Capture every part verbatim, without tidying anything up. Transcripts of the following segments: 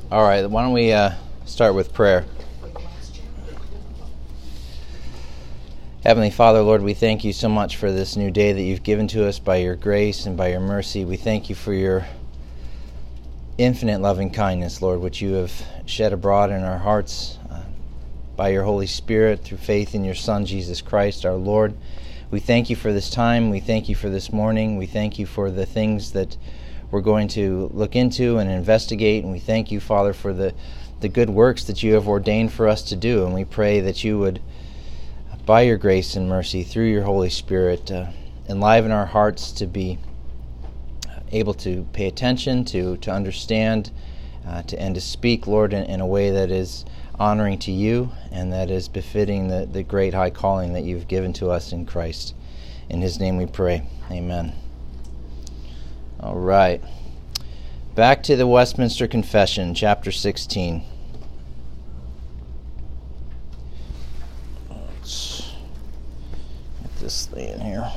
All right, why don't we uh, start with prayer. Heavenly Father, Lord, we thank you so much for this new day that you've given to us by your grace and by your mercy. We thank you for your infinite loving kindness, Lord, which you have shed abroad in our hearts uh, by your Holy Spirit through faith in your Son, Jesus Christ, our Lord. We thank you for this time. We thank you for this morning. We thank you for the things that we're going to look into and investigate. And we thank you, Father, for the, the good works that you have ordained for us to do. And we pray that you would, by your grace and mercy, through your Holy Spirit, uh, enliven our hearts to be able to pay attention, to, to understand, uh, to, and to speak, Lord, in, in a way that is honoring to you and that is befitting the, the great high calling that you've given to us in Christ. In his name we pray. Amen. All right. Back to the Westminster Confession, chapter sixteen. Let's get this thing in here.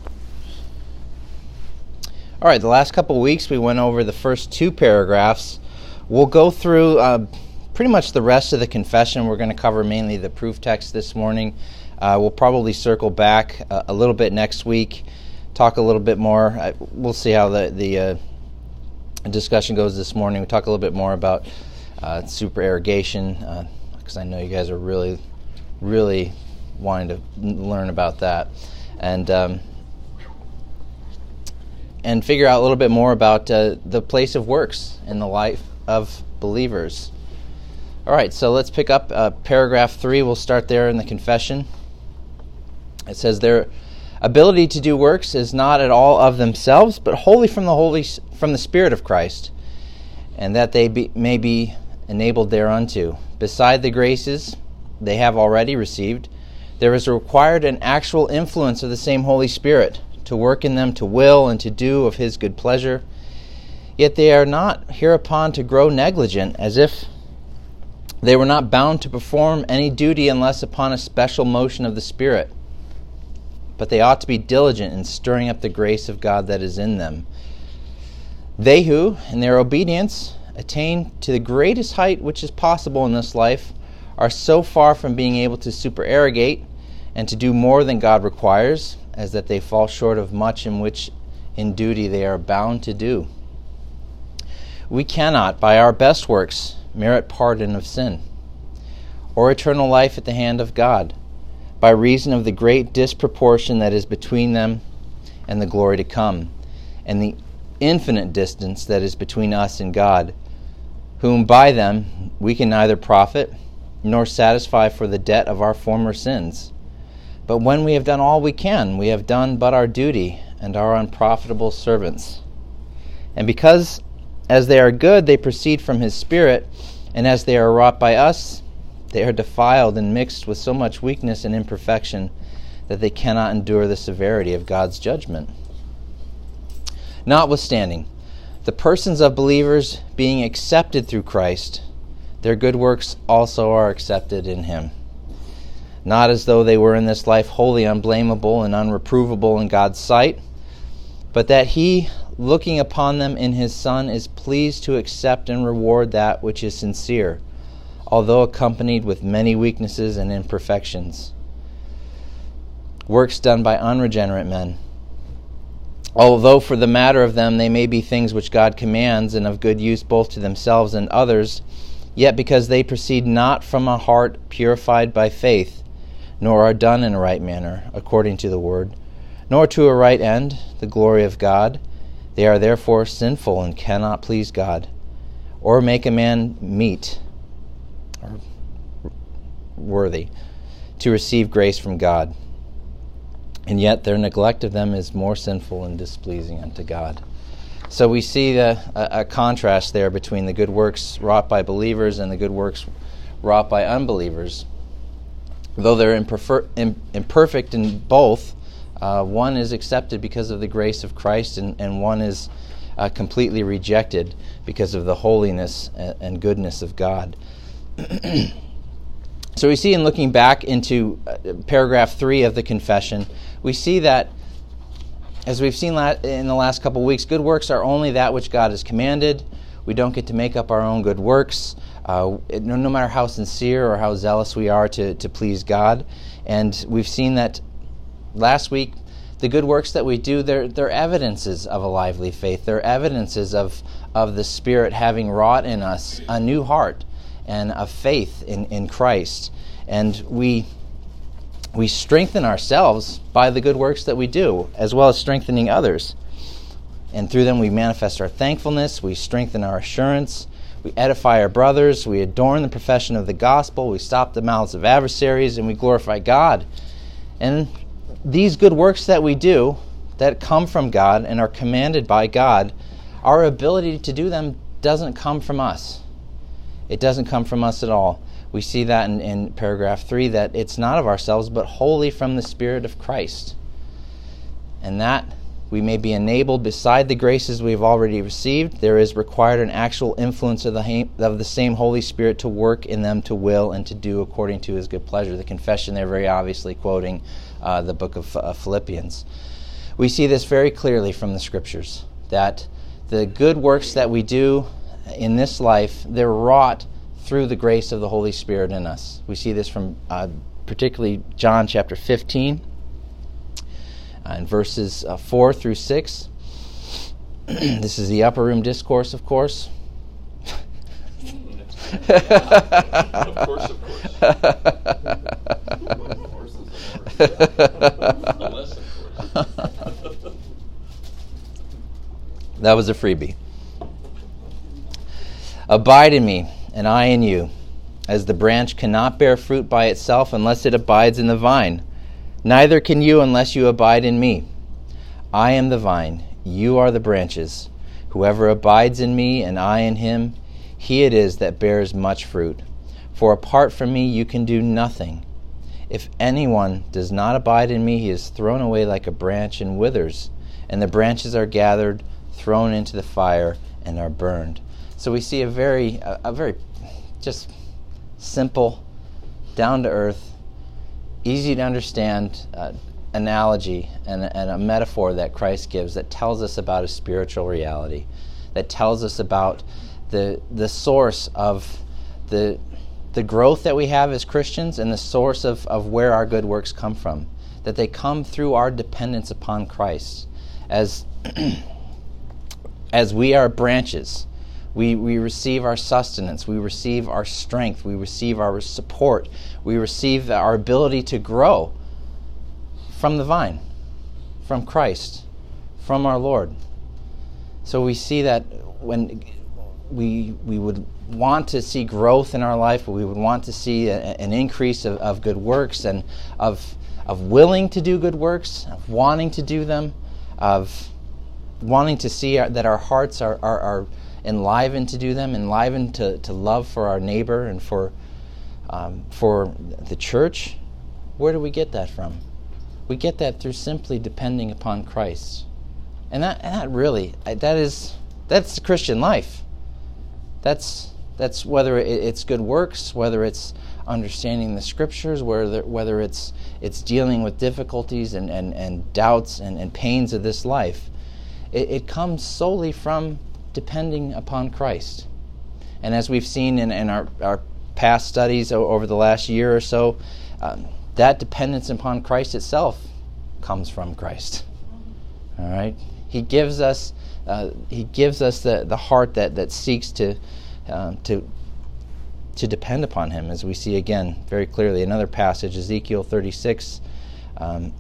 All right, the last couple of weeks we went over the first two paragraphs. We'll go through uh, pretty much the rest of the confession. We're going to cover mainly the proof text this morning. Uh, we'll probably circle back a, a little bit next week, talk a little bit more. I, we'll see how the, the uh, discussion goes this morning. We talk a little bit more about uh, supererogation, because uh, I know you guys are really, really wanting to learn about that. And um, and figure out a little bit more about uh, the place of works in the life of believers. All right, so let's pick up uh, paragraph three. We'll start there in the confession. It says, their ability to do works is not at all of themselves, but wholly from the Holy, from the Spirit of Christ, and that they be, may be enabled thereunto. Beside the graces they have already received, there is required an actual influence of the same Holy Spirit, to work in them to will and to do of his good pleasure. Yet they are not hereupon to grow negligent, as if they were not bound to perform any duty unless upon a special motion of the Spirit. But they ought to be diligent in stirring up the grace of God that is in them. They who, in their obedience, attain to the greatest height which is possible in this life, are so far from being able to supererogate and to do more than God requires, as that they fall short of much in which in duty they are bound to do. We cannot, by our best works, merit pardon of sin, or eternal life at the hand of God, by reason of the great disproportion that is between them and the glory to come, and the infinite distance that is between us and God, whom by them we can neither profit nor satisfy for the debt of our former sins. But when we have done all we can, we have done but our duty and are unprofitable servants. And because as they are good, they proceed from his Spirit, and as they are wrought by us, they are defiled and mixed with so much weakness and imperfection that they cannot endure the severity of God's judgment. Notwithstanding, the persons of believers being accepted through Christ, their good works also are accepted in him. Not as though they were in this life wholly unblameable and unreprovable in God's sight, but that he, looking upon them in his Son, is pleased to accept and reward that which is sincere, although accompanied with many weaknesses and imperfections. Works done by unregenerate men, although for the matter of them they may be things which God commands and of good use both to themselves and others, yet because they proceed not from a heart purified by faith, nor are done in a right manner, according to the word, nor to a right end, the glory of God, they are therefore sinful and cannot please God, or make a man meet, or worthy, to receive grace from God. And yet their neglect of them is more sinful and displeasing unto God. So we see the, a, a contrast there between the good works wrought by believers and the good works wrought by unbelievers. Though they're imperfer- imperfect in both, uh, one is accepted because of the grace of Christ, and, and one is uh, completely rejected because of the holiness and goodness of God. So we see in looking back into uh, paragraph three of the confession, we see that, as we've seen in the last couple of weeks, good works are only that which God has commanded. We don't get to make up our own good works, uh, it, no, no matter how sincere or how zealous we are to, to please God. And we've seen that last week. The good works that we do, they're, they're evidences of a lively faith. They're evidences of, of the Spirit having wrought in us a new heart and a faith in, in Christ. And we we strengthen ourselves by the good works that we do, as well as strengthening others. And through them we manifest our thankfulness, we strengthen our assurance, we edify our brothers, we adorn the profession of the gospel, we stop the mouths of adversaries, and we glorify God. And these good works that we do, that come from God and are commanded by God, our ability to do them doesn't come from us. It doesn't come from us at all. We see that in, in paragraph three, that it's not of ourselves, but wholly from the Spirit of Christ. And that we may be enabled, beside the graces we've already received, there is required an actual influence of the, of the same Holy Spirit to work in them to will and to do according to His good pleasure. The confession there very obviously quoting uh, the book of uh, Philippians. We see this very clearly from the Scriptures, that the good works that we do in this life, they're wrought through the grace of the Holy Spirit in us. We see this from uh, particularly John chapter fifteen, uh, in verses uh, four through six. This is the upper room discourse, of course. Of course, of course. Unless, of course. That was a freebie. Abide in me, and I in you, as the branch cannot bear fruit by itself unless it abides in the vine. Neither can you unless you abide in me. I am the vine, you are the branches. Whoever abides in me, and I in him, he it is that bears much fruit. For apart from me you can do nothing. If anyone does not abide in me, he is thrown away like a branch and withers, and the branches are gathered, thrown into the fire, and are burned. So we see a very, a, a very just simple, down-to-earth, easy to understand uh, analogy and, and a metaphor that Christ gives that tells us about a spiritual reality, that tells us about the the source of the the growth that we have as Christians and the source of, of where our good works come from, that they come through our dependence upon Christ. As as we are branches, we, we receive our sustenance, we receive our strength, we receive our support, we receive our ability to grow from the vine, from Christ, from our Lord. So we see that when we we would want to see growth in our life, we would want to see a, an increase of, of good works and of of willing to do good works, of wanting to do them, of wanting to see our, that our hearts are, are, are enlivened to do them, enlivened to, to love for our neighbor and for um, for the church. Where do we get that from? We get that through simply depending upon Christ. And that, and that really, that is, that's the Christian life. That's that's whether it's good works, whether it's understanding the Scriptures, whether whether it's it's dealing with difficulties and, and, and doubts and, and pains of this life. It, it comes solely from depending upon Christ. And as we've seen in, in our, our past studies over the last year or so, um, that dependence upon Christ itself comes from Christ. All right? He gives us uh, he gives us the, the heart that, that seeks to uh, to to depend upon Him, as we see again very clearly. Another passage, Ezekiel thirty-six, um,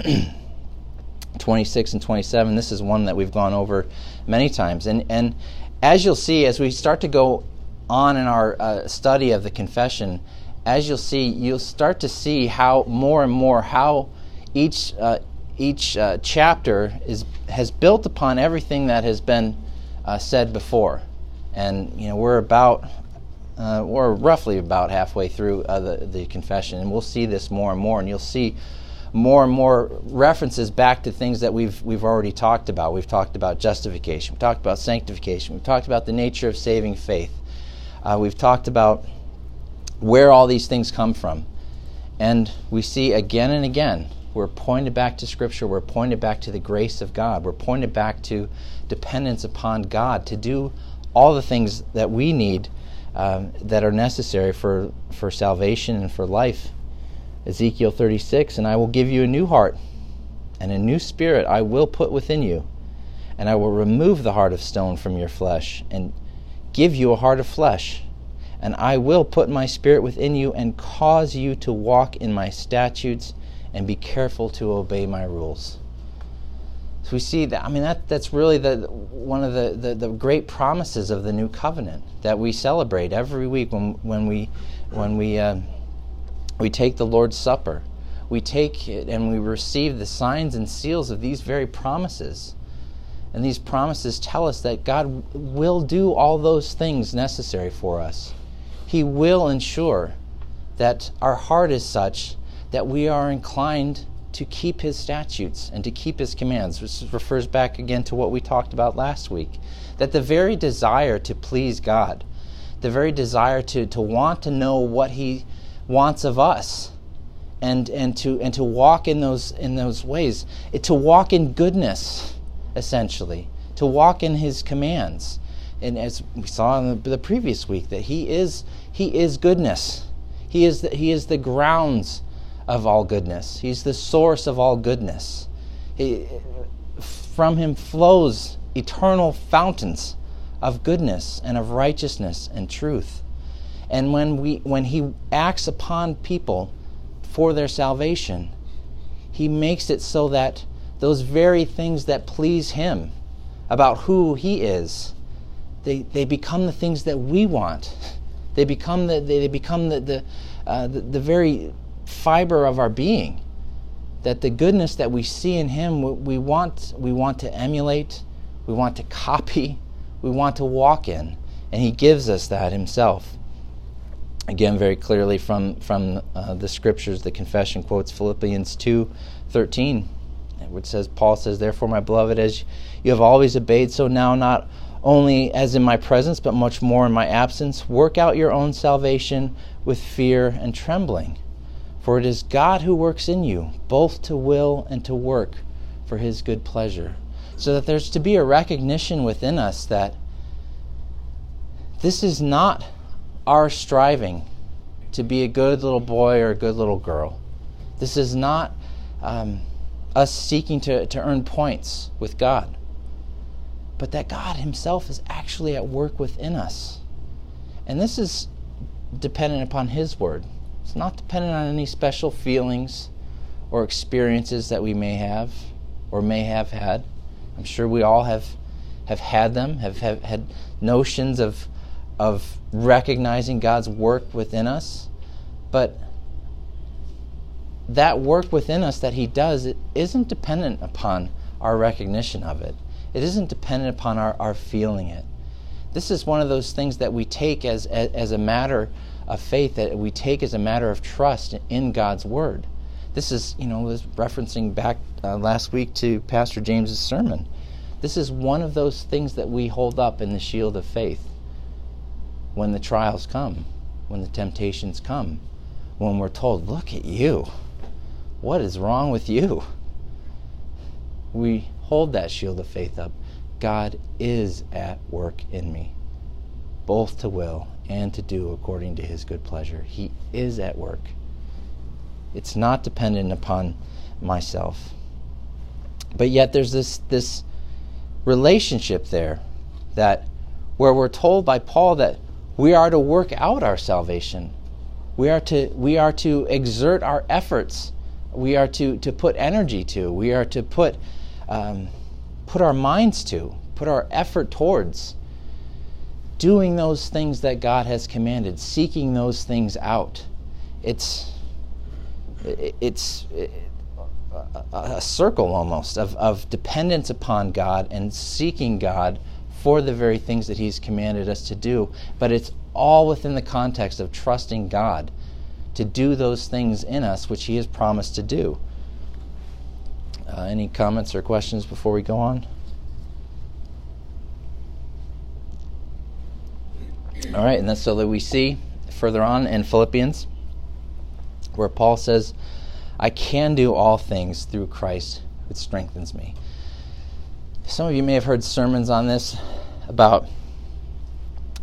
twenty-six and twenty-seven. This is one that we've gone over many times. And, and as you'll see, as we start to go on in our uh, study of the confession, as you'll see, you'll start to see how more and more how each uh, each uh, chapter is has built upon everything that has been uh, said before. And you know, we're about uh, we're roughly about halfway through uh, the the confession, and we'll see this more and more, and you'll see more and more references back to things that we've we've already talked about. We've talked about justification, we've talked about sanctification, we've talked about the nature of saving faith. Uh, we've talked about where all these things come from. And we see again and again, we're pointed back to Scripture, we're pointed back to the grace of God, we're pointed back to dependence upon God to do all the things that we need um, that are necessary for, for salvation and for life. Ezekiel thirty-six, and I will give you a new heart, and a new spirit I will put within you, and I will remove the heart of stone from your flesh, and give you a heart of flesh. And I will put my spirit within you, and cause you to walk in my statutes, and be careful to obey my rules. So we see that, I mean, that that's really the one of the, the, the great promises of the new covenant that we celebrate every week when when we when we uh, we take the Lord's Supper. We take it and we receive the signs and seals of these very promises. And these promises tell us that God will do all those things necessary for us. He will ensure that our heart is such that we are inclined to keep His statutes and to keep His commands, which refers back again to what we talked about last week. That the very desire to please God, the very desire to, to want to know what He wants of us, and and to and to walk in those in those ways, it, to walk in goodness, essentially, to walk in His commands. And as we saw in the, the previous week, that He is He is goodness. He is the, He is the grounds of all goodness. He's the source of all goodness. He, from Him flows eternal fountains of goodness and of righteousness and truth. And when we when He acts upon people for their salvation, He makes it so that those very things that please Him about who He is, they they become the things that we want. They become the they become the the, uh, the the very fiber of our being. That the goodness that we see in Him, we want we want to emulate, we want to copy, we want to walk in, and He gives us that Himself. Again, very clearly from from uh, the Scriptures, the confession quotes Philippians two thirteen, which says, Paul says, "Therefore, my beloved, as you have always obeyed, so now, not only as in my presence, but much more in my absence, work out your own salvation with fear and trembling. For it is God who works in you, both to will and to work for His good pleasure." So that there's to be a recognition within us that this is not our striving to be a good little boy or a good little girl. This is not um, us seeking to, to earn points with God, but that God Himself is actually at work within us. And this is dependent upon His Word. It's not dependent on any special feelings or experiences that we may have or may have had. I'm sure we all have have had them, have, have had notions of of recognizing God's work within us. But that work within us that He does, it isn't dependent upon our recognition of it. It isn't dependent upon our, our feeling it. This is one of those things that we take as, as, as a matter of faith, that we take as a matter of trust in God's Word. This is, you know, was referencing back uh, last week to Pastor James's sermon. This is one of those things that we hold up in the shield of faith when the trials come, when the temptations come, when we're told, "Look at you. What is wrong with you?" We hold that shield of faith up. God is at work in me, both to will and to do according to His good pleasure. He is at work. It's not dependent upon myself. But yet there's this this relationship there, that where we're told by Paul that we are to work out our salvation. We are to we are to exert our efforts. We are to, to put energy to. We are to put um, put our minds to, put our effort towards doing those things that God has commanded, seeking those things out. It's it's a circle almost of, of dependence upon God and seeking God for the very things that He's commanded us to do. But it's all within the context of trusting God to do those things in us which He has promised to do. Uh, any comments or questions before we go on? All right, and that's so that we see further on in Philippians where Paul says, "I can do all things through Christ who strengthens me." Some of you may have heard sermons on this about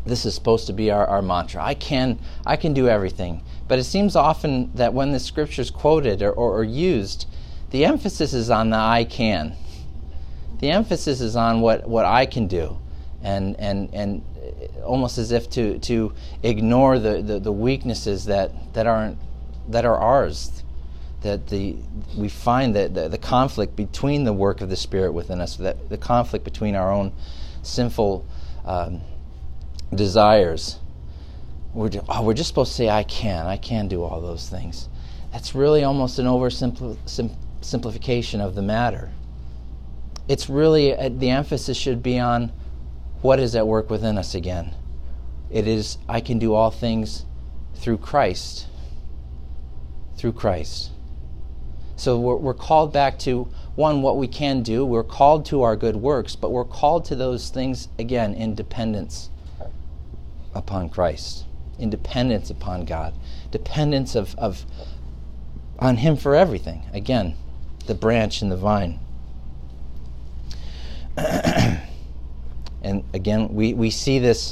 this is supposed to be our, our mantra. I can I can do everything. But it seems often that when the scripture's quoted or, or, or used, the emphasis is on the I can. The emphasis is on what, what I can do. And and and almost as if to to ignore the, the, the weaknesses that, that aren't that are ours. That the we find that the, the conflict between the work of the Spirit within us, that the conflict between our own sinful um, desires. We're just, oh, we're just supposed to say, I can, I can do all those things. That's really almost an oversimplification of the matter. It's really, uh, the emphasis should be on what is at work within us again. It is, I can do all things through Christ. Through Christ. So we're, we're called back to, one, what we can do. We're called to our good works, but we're called to those things, again, in dependence upon Christ. In dependence upon God. Dependence of, of on Him for everything. Again, the branch and the vine. And again, we, we see this,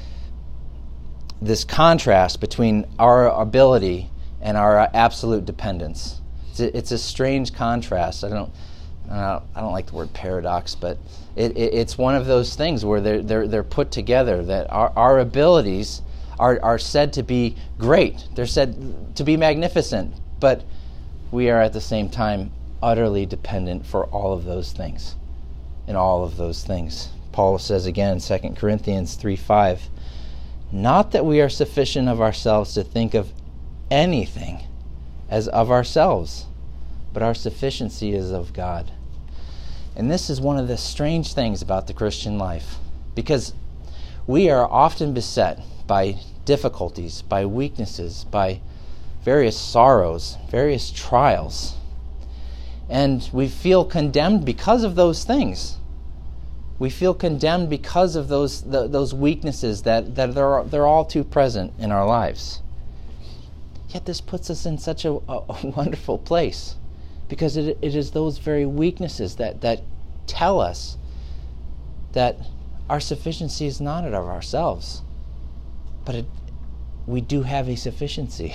this contrast between our ability and our absolute dependence. It's a, it's a strange contrast. I don't, I don't, I don't like the word paradox, but it, it, it's one of those things where they're they're they're put together. That our, our abilities are are said to be great. They're said to be magnificent, but we are at the same time utterly dependent for all of those things, in all of those things. Paul says again in Second Corinthians three five, not that we are sufficient of ourselves to think of anything as of ourselves, but our sufficiency is of God. And this is one of the strange things about the Christian life, because we are often beset by difficulties, by weaknesses, by various sorrows, various trials. And we feel condemned because of those things. We feel condemned because of those the, those weaknesses that, that they're, they're all too present in our lives. Yet this puts us in such a, a, a wonderful place, because it, it is those very weaknesses that, that tell us that our sufficiency is not of ourselves, but it, we do have a sufficiency.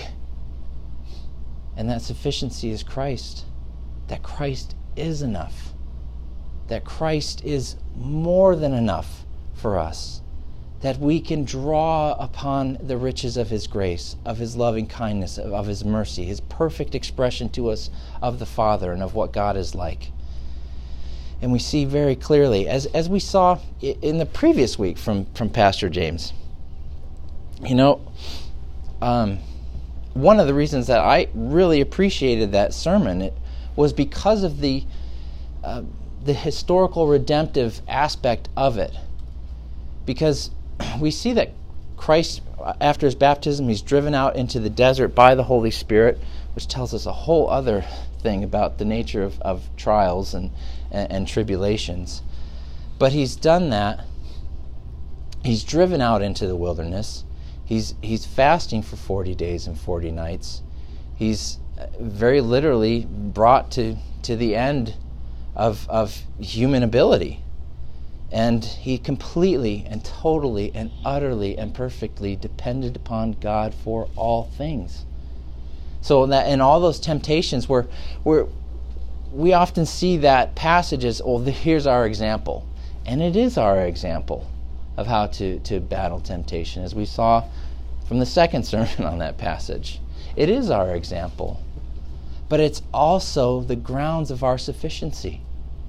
And that sufficiency is Christ. That Christ is enough. That Christ is more than enough for us. That we can draw upon the riches of His grace, of His loving kindness, of His mercy, His perfect expression to us of the Father and of what God is like. And we see very clearly, as as we saw in the previous week from, from Pastor James, you know, um, one of the reasons that I really appreciated that sermon it was because of the uh, the historical redemptive aspect of it. Because we see that Christ, after His baptism, He's driven out into the desert by the Holy Spirit, which tells us a whole other thing about the nature of, of trials and, and, and tribulations. But He's done that. He's driven out into the wilderness. He's he's fasting for forty days and forty nights. He's very literally brought to, to the end of of human ability. And He completely and totally and utterly and perfectly depended upon God for all things. So that in all those temptations where where we often see that passage as, oh, here's our example. And it is our example of how to, to battle temptation, as we saw from the second sermon on that passage. It is our example. But it's also the grounds of our sufficiency.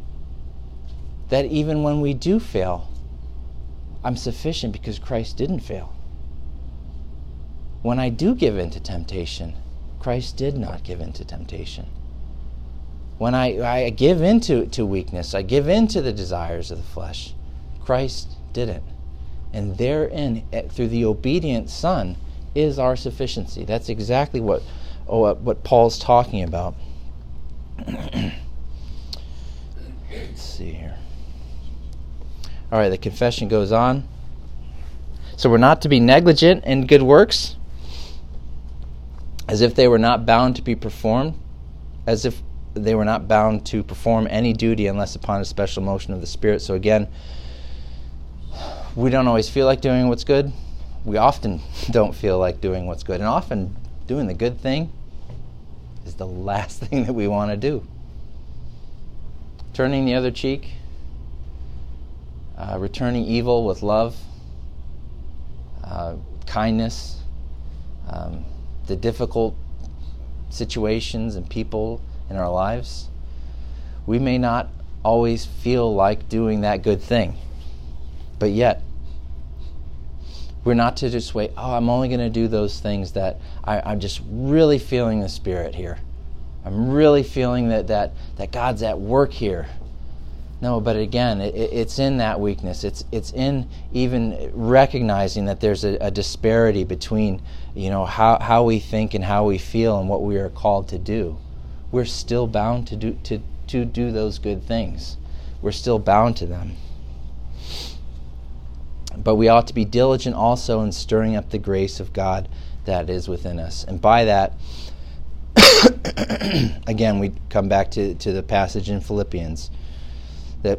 That even when we do fail, I'm sufficient because Christ didn't fail. When I do give in to temptation, Christ did not give in to temptation. When I, I give in to, to weakness, I give in to the desires of the flesh, Christ didn't. And therein, through the obedient Son, is our sufficiency. That's exactly what, oh, what Paul's talking about. Let's see here. All right, the confession goes on. So we're not to be negligent in good works, as if they were not bound to be performed, as if they were not bound to perform any duty unless upon a special motion of the Spirit. So again, we don't always feel like doing what's good. We often don't feel like doing what's good. And often doing the good thing is the last thing that we want to do. Turning the other cheek, uh, returning evil with love, uh, kindness, um, the difficult situations and people in our lives. We may not always feel like doing that good thing, but yet we're not to just wait, oh, I'm only going to do those things that I, I'm just really feeling the Spirit here. I'm really feeling that that, that God's at work here. No, but again, it, it's in that weakness. It's it's in even recognizing that there's a, a disparity between, you know, how, how we think and how we feel and what we are called to do. We're still bound to do to, to do those good things. We're still bound to them. But we ought to be diligent also in stirring up the grace of God that is within us. And by that, again, we come back to, to the passage in Philippians, that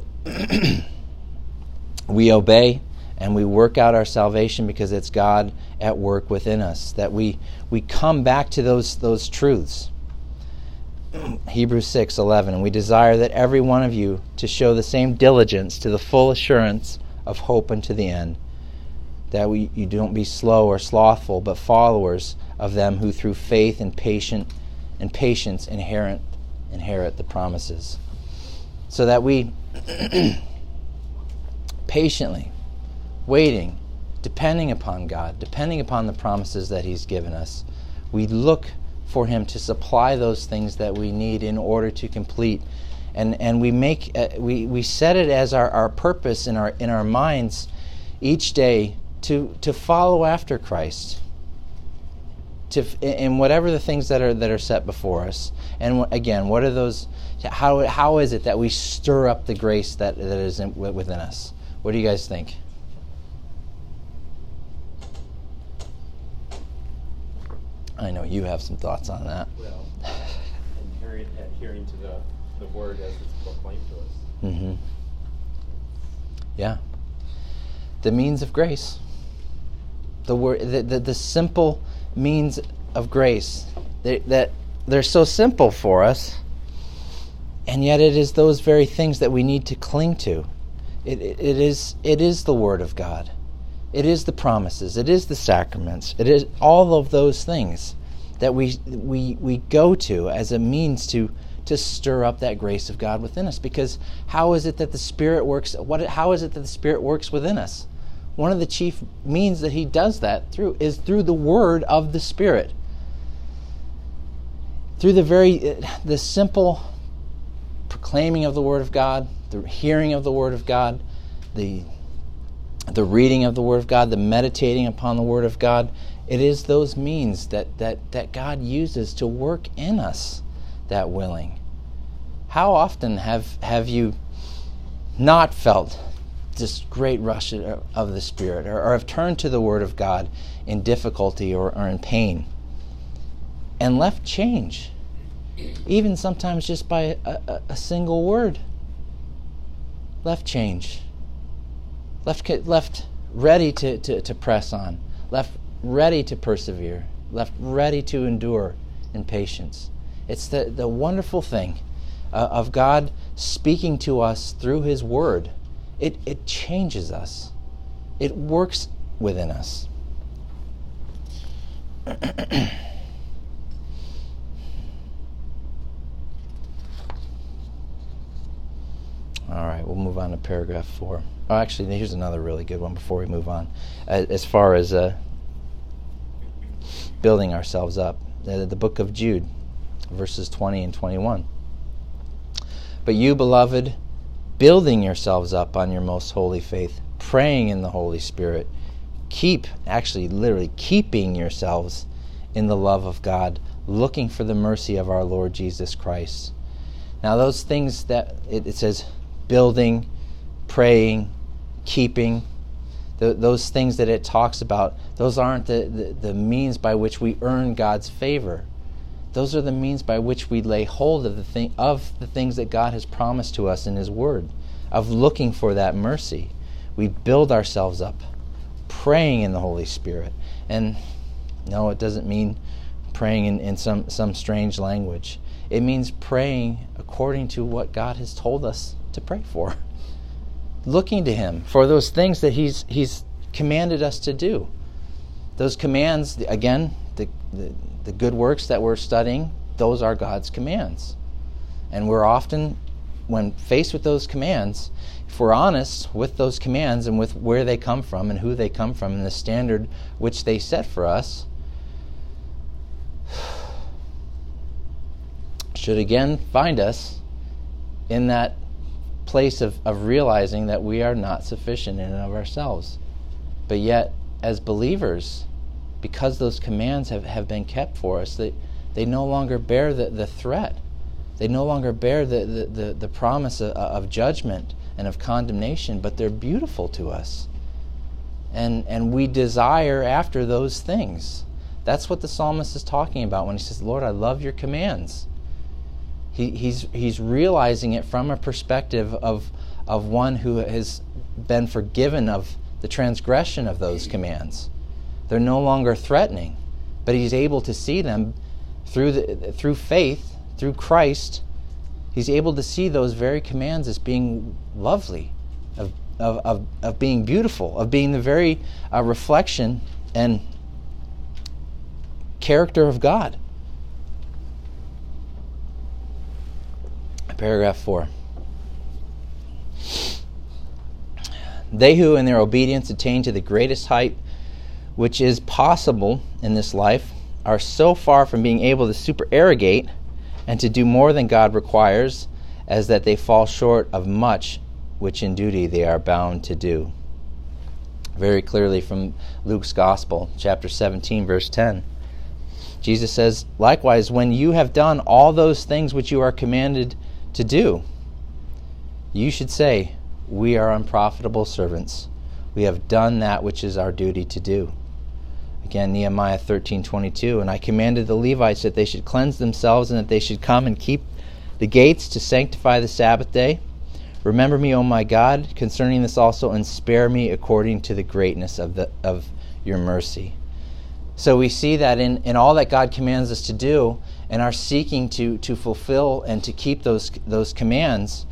we obey and we work out our salvation because it's God at work within us, that we we come back to those those truths. Hebrews six eleven, and we desire that every one of you to show the same diligence to the full assurance of hope unto the end, that we you don't be slow or slothful, but followers of them who through faith and patient and patience inherit inherit the promises. So that we patiently waiting, depending upon God, depending upon the promises that He's given us, we look for Him to supply those things that we need in order to complete, and and we make uh, we we set it as our, our purpose in our in our minds each day to to follow after Christ, to in whatever the things that are that are set before us. And again, what are those? How how is it that we stir up the grace that that is in, within us? What do you guys think? I know you have some thoughts on that. Well, adhering, adhering to the, the word as it's proclaimed to us. Mm-hmm. Yeah. The means of grace. The word, the the, the simple means of grace. They, that they're so simple for us. And yet it is those very things that we need to cling to. It, it, it is it is the Word of God. It is the promises. It is the sacraments. It is all of those things that we we we go to as a means to to stir up that grace of God within us. Because how is it that the Spirit works? What? How is it that the Spirit works within us? One of the chief means that He does that through is through the Word of the Spirit. Through the very the simple proclaiming of the Word of God, the hearing of the Word of God, the the reading of the Word of God, the meditating upon the Word of God. It is those means that, that, that God uses to work in us that willing. How often have have you not felt this great rush of the Spirit, or, or have turned to the Word of God in difficulty or, or in pain and left change? Even sometimes just by a, a, a single word. Left change. Left left ready to, to, to press on. Left ready to persevere. Left ready to endure in patience. It's the, the wonderful thing uh, of God speaking to us through His Word. It, it changes us. It works within us. All right, we'll move on to paragraph four. Oh, actually, here's another really good one before we move on. As, as far as uh, building ourselves up, uh, the book of Jude, verses twenty and twenty-one. But you, beloved, building yourselves up on your most holy faith, praying in the Holy Spirit, keep, actually, literally, keeping yourselves in the love of God, looking for the mercy of our Lord Jesus Christ. Now, those things that it, it says, building, praying, keeping, the, those things that it talks about, those aren't the, the, the means by which we earn God's favor. Those are the means by which we lay hold of the thing of the things that God has promised to us in His Word, of looking for that mercy. We build ourselves up, praying in the Holy Spirit. And no, it doesn't mean praying in, in some, some strange language. It means praying according to what God has told us to pray for. Looking to Him for those things that He's He's commanded us to do. Those commands, again, the, the, the good works that we're studying, those are God's commands. And we're often, when faced with those commands, if we're honest with those commands and with where they come from and who they come from and the standard which they set for us, should again find us in that place of, of realizing that we are not sufficient in and of ourselves. But yet, as believers, because those commands have, have been kept for us, they, they no longer bear the, the threat. They no longer bear the, the, the, the promise of, of judgment and of condemnation, but they're beautiful to us. And, and we desire after those things. That's what the psalmist is talking about when he says, Lord, I love your commands. He, he's, he's realizing it from a perspective of, of one who has been forgiven of the transgression of those commands. They're no longer threatening, but he's able to see them through the, through faith, through Christ. He's able to see those very commands as being lovely, of, of, of, of being beautiful, of being the very uh, reflection and character of God. Paragraph four. They who in their obedience attain to the greatest height which is possible in this life are so far from being able to supererogate and to do more than God requires, as that they fall short of much which in duty they are bound to do. Very clearly from Luke's Gospel, chapter seventeen, verse ten. Jesus says, likewise, when you have done all those things which you are commanded to do, you should say, we are unprofitable servants. We have done that which is our duty to do. Again, Nehemiah thirteen twenty-two, and I commanded the Levites that they should cleanse themselves and that they should come and keep the gates to sanctify the Sabbath day. Remember me, O my God, concerning this also, and spare me according to the greatness of the of your mercy. So we see that in, in all that God commands us to do, and are seeking to, to fulfill and to keep those those commands,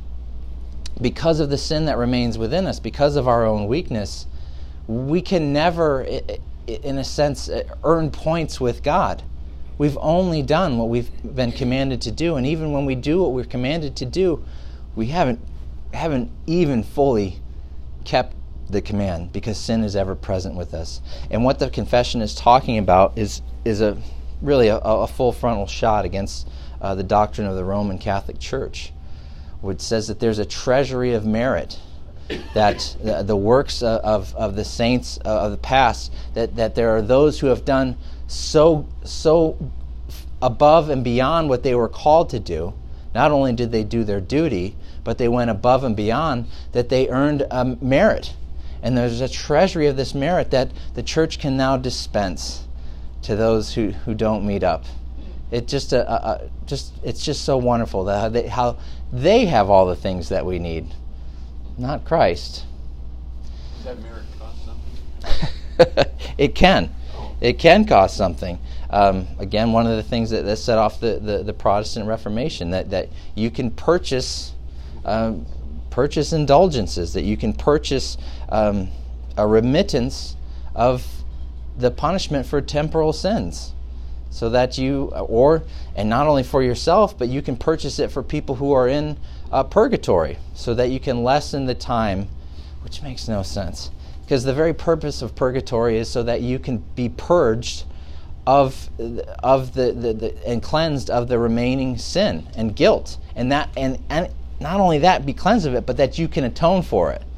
because of the sin that remains within us, because of our own weakness, we can never, in a sense, earn points with God. We've only done what we've been commanded to do, and even when we do what we're commanded to do, we haven't haven't even fully kept the command, because sin is ever present with us. And what the confession is talking about is is a really a, a full frontal shot against uh, the doctrine of the Roman Catholic Church, which says that there's a treasury of merit, that the, the works of, of the saints of the past, that, that there are those who have done so so above and beyond what they were called to do. Not only did they do their duty, but they went above and beyond, that they earned um, merit. And there's a treasury of this merit that the church can now dispense to those who, who don't meet up. It just a, a, a just it's just so wonderful that how they, how they have all the things that we need, not Christ. Does that merit cost something? It can. Oh. It can cost something. Um, again, one of the things that, that set off the, the, the Protestant Reformation, that, that you can purchase um, purchase indulgences, that you can purchase um, a remittance of the punishment for temporal sins, so that you, or, and not only for yourself, but you can purchase it for people who are in uh, purgatory, so that you can lessen the time, which makes no sense. Because the very purpose of purgatory is so that you can be purged of of the, the, the and cleansed of the remaining sin and guilt, and that and, and not only that, be cleansed of it, but that you can atone for it,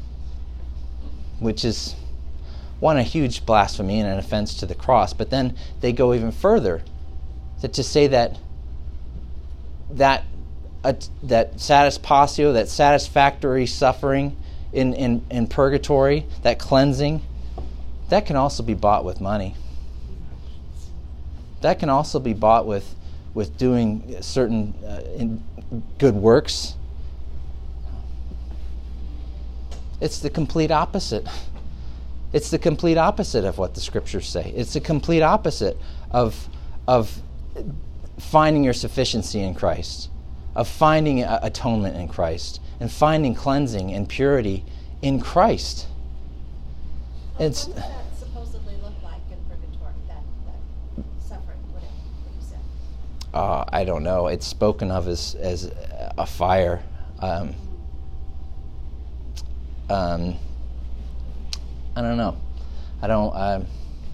which is one, a huge blasphemy and an offense to the cross. But then they go even further, that to say that that uh, that satisfatio, that satisfactory suffering in, in, in purgatory, that cleansing, that can also be bought with money. That can also be bought with with doing certain uh, in good works. It's the complete opposite. It's the complete opposite of what the scriptures say. It's the complete opposite of, of finding your sufficiency in Christ, of finding atonement in Christ, and finding cleansing and purity in Christ. Well, It's, what does that supposedly look like in purgatory, that, that suffering, what, it, what you said? uh, I don't know. It's spoken of as, as a fire. Um, um, I don't know. I don't. Um,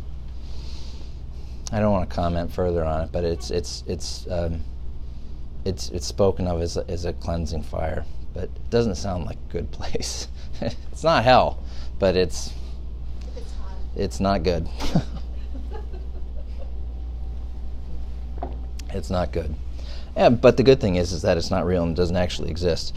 I don't want to comment further on it, but it's it's it's um, it's it's spoken of as a, as a cleansing fire. But it doesn't sound like a good place. It's not hell, but it's If it's hot. it's not good. It's not good. Yeah, but the good thing is is that it's not real and doesn't actually exist.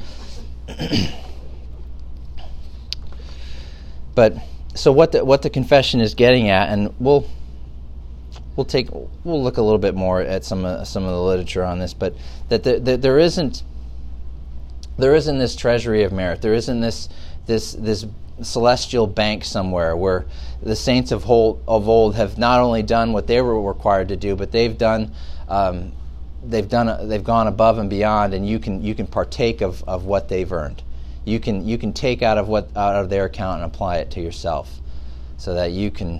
But so what the what the confession is getting at, and we'll we'll take we'll look a little bit more at some uh, some of the literature on this, but that the, the, there isn't there isn't this treasury of merit. There isn't this this this celestial bank somewhere where the saints of old, of old have not only done what they were required to do, but they've done um, they've done they've gone above and beyond, and you can you can partake of, of what they've earned. You can you can take out of what out of their account and apply it to yourself, so that you can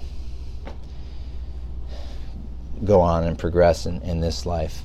go on and progress in, in this life.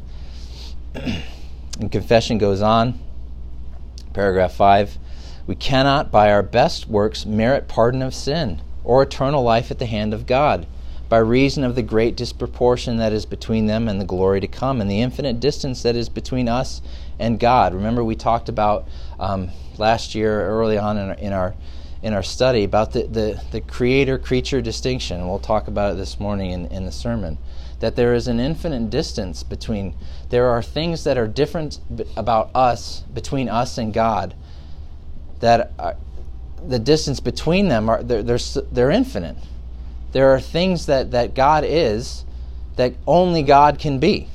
And confession goes on, paragraph five. We cannot by our best works merit pardon of sin or eternal life at the hand of God, by reason of the great disproportion that is between them and the glory to come, and the infinite distance that is between us and God. Remember, we talked about um, last year, early on in our in our, in our study, about the, the, the creator-creature distinction. And we'll talk about it this morning in, in the sermon. That there is an infinite distance between, there are things that are different about us, between us and God, that are, the distance between them, are they're, they're, they're infinite. There are things that, that God is that only God can be.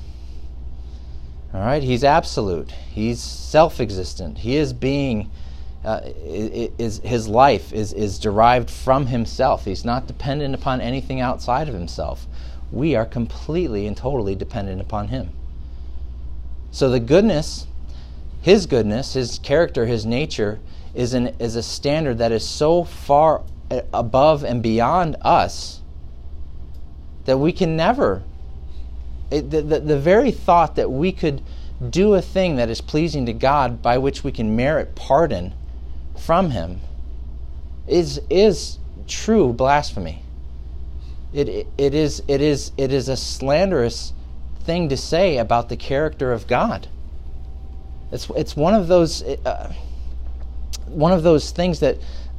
All right, He's absolute. He's self-existent. He is being, uh, is His life is, is derived from Himself. He's not dependent upon anything outside of Himself. We are completely and totally dependent upon Him. So the goodness, His goodness, His character, His nature, is an is a standard that is so far above and beyond us that we can never, it, the, the, the very thought that we could do a thing that is pleasing to God by which we can merit pardon from Him is is true blasphemy. It, it it is it is it is a slanderous thing to say about the character of God. It's it's one of those uh, one of those things that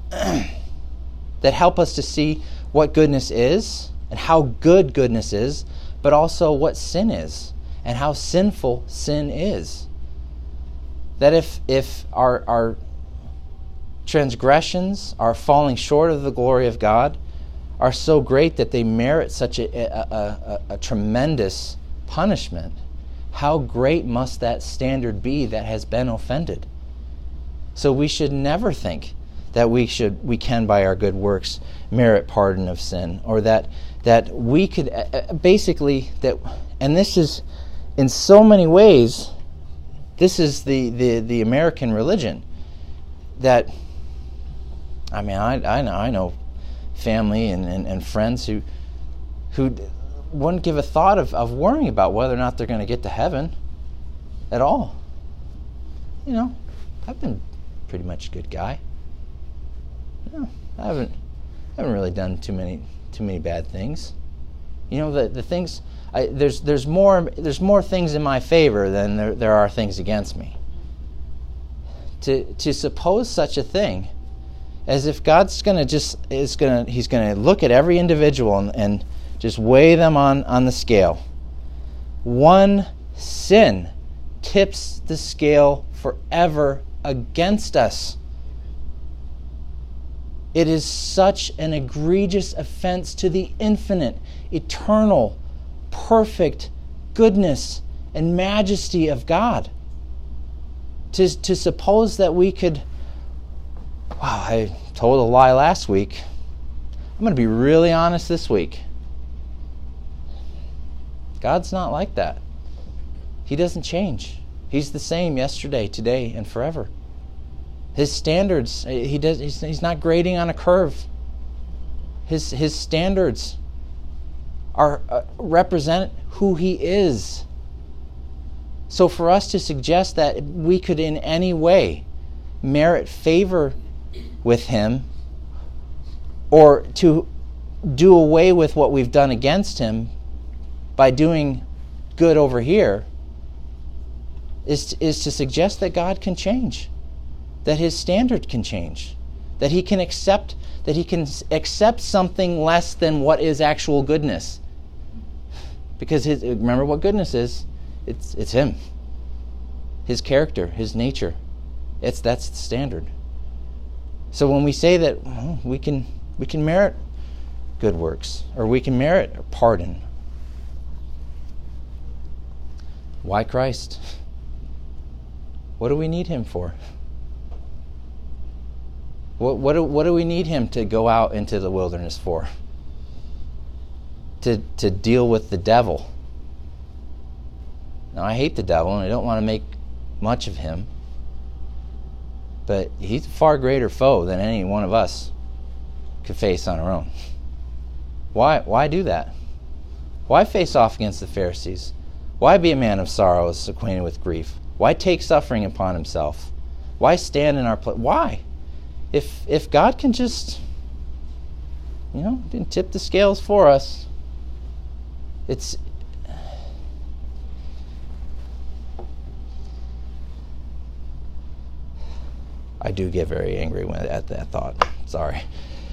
that help us to see what goodness is and how good goodness is, but also what sin is and how sinful sin is. That if if our our transgressions, our falling short of the glory of God, are so great that they merit such a, a, a, a tremendous punishment, how great must that standard be that has been offended? So we should never think that we should we can by our good works merit pardon of sin, or that that we could uh, basically that, and this is in so many ways, this is the the, the American religion. That I mean, I I know I know family and, and, and friends who who wouldn't give a thought of, of worrying about whether or not they're going to get to heaven at all. You know, I've been pretty much a good guy. No, I haven't I haven't really done too many too many bad things. You know, the the things I, there's there's more there's more things in my favor than there there are things against me. To to suppose such a thing, as if God's going to just is going to He's going to look at every individual and, and just weigh them on, on the scale. One sin tips the scale forever against us. It is such an egregious offense to the infinite, eternal, perfect goodness and majesty of God. To, to suppose that we could, wow, I told a lie last week. I'm going to be really honest this week. God's not like that. He doesn't change. He's the same yesterday, today, and forever. His standards, he does. He's, he's not grading on a curve. His his standards are uh, represent who he is. So for us to suggest that we could in any way merit favor with him, or to do away with what we've done against him by doing good over here, is is to suggest that God can change, that his standard can change, that he can accept that he can accept something less than what is actual goodness. Because his, remember what goodness is? It's it's him. His character, his nature. It's that's the standard. So when we say that well, we can we can merit good works, or we can merit pardon, why Christ? What do we need him for? What what do, what do we need him to go out into the wilderness for? To to deal with the devil. Now I hate the devil and I don't want to make much of him, but he's a far greater foe than any one of us could face on our own. Why why do that? Why face off against the Pharisees? Why be a man of sorrows, acquainted with grief? Why take suffering upon himself? Why stand in our place? Why? If if God can just, you know, didn't tip the scales for us, it's I do get very angry when at that thought. Sorry.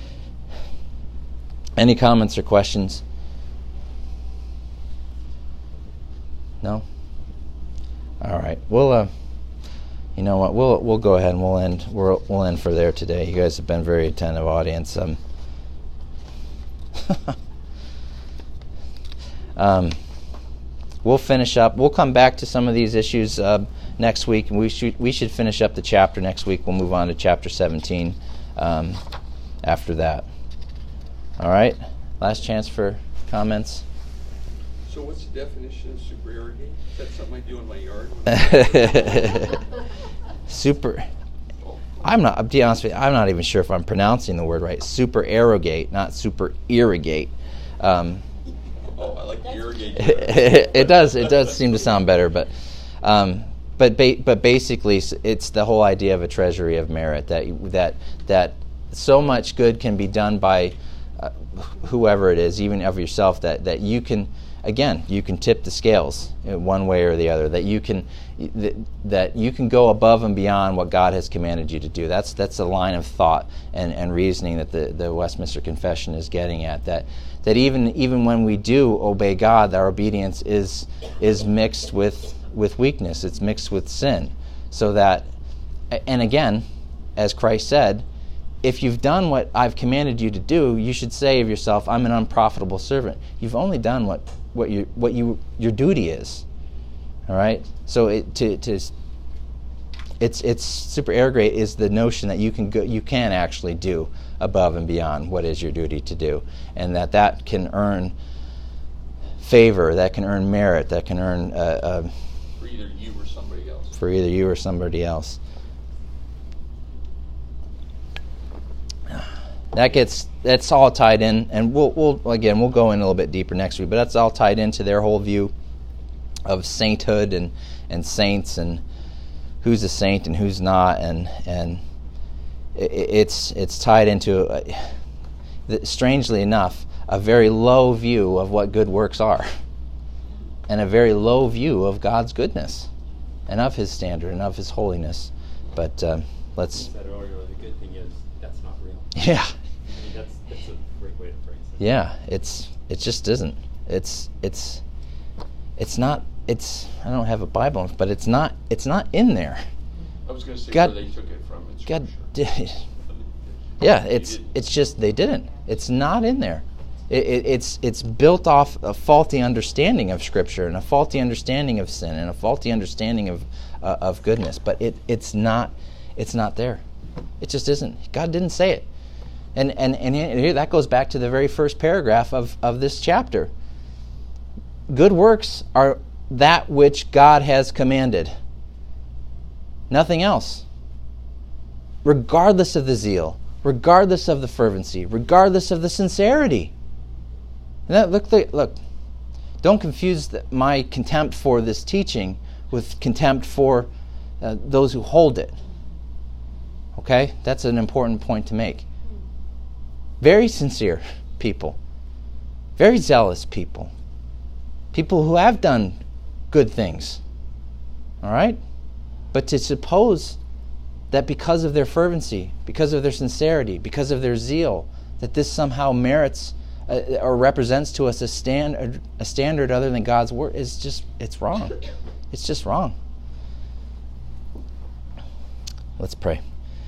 Any comments or questions? No? All right. We'll uh you know what? We'll we'll go ahead and we'll end we'll we'll end for there today. You guys have been very attentive audience. Um, um we'll finish up. We'll come back to some of these issues uh, next week, and we should we should finish up the chapter next week. We'll move on to chapter seventeen um, after that. All right. Last chance for comments. So what's the definition of supererogate? Is that something I do in my yard? Super. I'm not. To be honest with you, I'm not even sure if I'm pronouncing the word right. Supererogate, not super irrigate. Um, oh, I like irrigate. it does. It does seem to sound better, but um, but ba- but basically, it's the whole idea of a treasury of merit, that that that so much good can be done by uh, whoever it is, even of yourself, that that you can. Again, you can tip the scales in one way or the other. That you can, that, that you can go above and beyond what God has commanded you to do. That's that's a line of thought and, and reasoning that the, the Westminster Confession is getting at. That that even even when we do obey God, our obedience is is mixed with with weakness. It's mixed with sin. So that, and again, as Christ said, if you've done what I've commanded you to do, you should say of yourself, I'm an unprofitable servant. You've only done what what you what you your duty is. All right. So it, to to it's it's supererogate is the notion that you can go, you can actually do above and beyond what is your duty to do, and that that can earn favor, that can earn merit, that can earn uh, uh, for either you or somebody else. For either you or somebody else. That gets that's all tied in, and we'll we'll again we'll go in a little bit deeper next week. But that's all tied into their whole view of sainthood and, and saints, and who's a saint and who's not, and and it, it's it's tied into, uh, strangely enough, a very low view of what good works are, and a very low view of God's goodness, and of His standard and of His holiness. But um, let's. You said earlier, the good thing is that's not real. Yeah. I mean, that's that's a great way to phrase it. Yeah, it's it just isn't. It's it's it's not. It's I don't have a Bible, but it's not. It's not in there. I was going to say God, where they took it from. In God Scripture. did. Yeah, it's it's just they didn't. It's not in there. It, it, it's it's built off a faulty understanding of Scripture and a faulty understanding of sin and a faulty understanding of uh, of goodness. But it it's not it's not there. It just isn't. God didn't say it. And, and, and here that goes back to the very first paragraph of, of this chapter. Good works are that which God has commanded. Nothing else. Regardless of the zeal, regardless of the fervency, regardless of the sincerity. And that, look, look, don't confuse the, my contempt for this teaching with contempt for uh, those who hold it. Okay? That's an important point to make. Very sincere people. Very zealous people. People who have done good things. All right? But to suppose that because of their fervency, because of their sincerity, because of their zeal, that this somehow merits uh, or represents to us a stand a standard other than God's word is just, it's wrong. It's just wrong. Let's pray.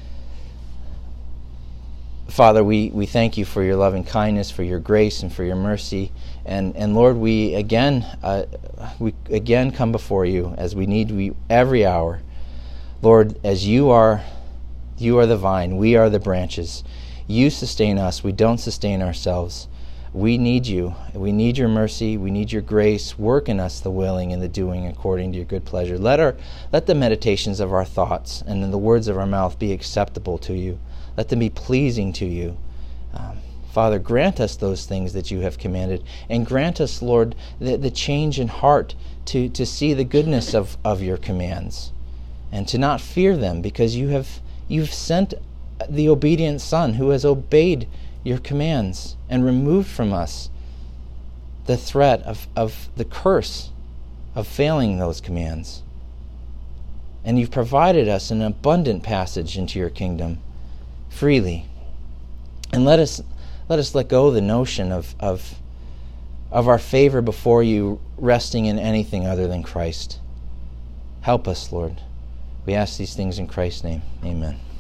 Father, we, we thank you for your loving kindness, for your grace, and for your mercy. And and Lord, we again uh, we again come before you as we need we every hour. Lord, as you are you are the vine, we are the branches. You sustain us, we don't sustain ourselves. We need you. We need your mercy, we need your grace. Work in us the willing and the doing according to your good pleasure. Let our let the meditations of our thoughts and the words of our mouth be acceptable to you. Let them be pleasing to you. Um, Father, grant us those things that you have commanded, and grant us, Lord, the, the change in heart to, to see the goodness of, of your commands and to not fear them, because you have you've sent the obedient Son who has obeyed your commands and removed from us the threat of, of the curse of failing those commands. And you've provided us an abundant passage into your kingdom freely. And let us let us let go of the notion of, of, of our favor before you resting in anything other than Christ. Help us, Lord. We ask these things in Christ's name. Amen.